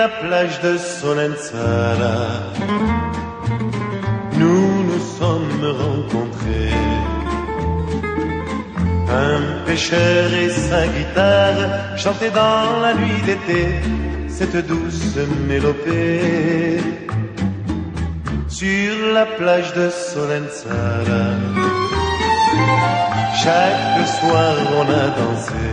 la plage de Solenzara, nous nous sommes rencontrés. Un pêcheur et sa guitare chantaient dans la nuit d'été cette douce mélopée. Sur la plage de Solenzara, chaque soir on a dansé.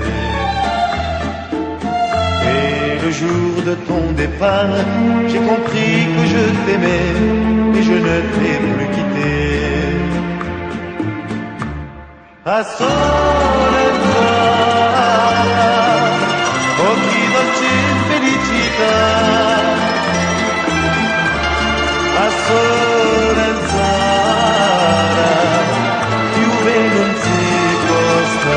Et le jour de ton départ, j'ai compris que je t'aimais et je ne t'ai plus quitté. A Solenzara, occhi dolci felicità. A Solenzara, piuve non si costa.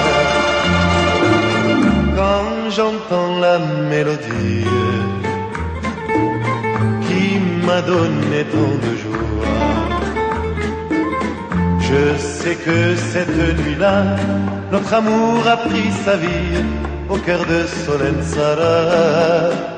Quand j'entends la mélodie qui m'a donné tant de joie, je sais que cette nuit-là, notre amour a pris sa vie au cœur de Solenzara.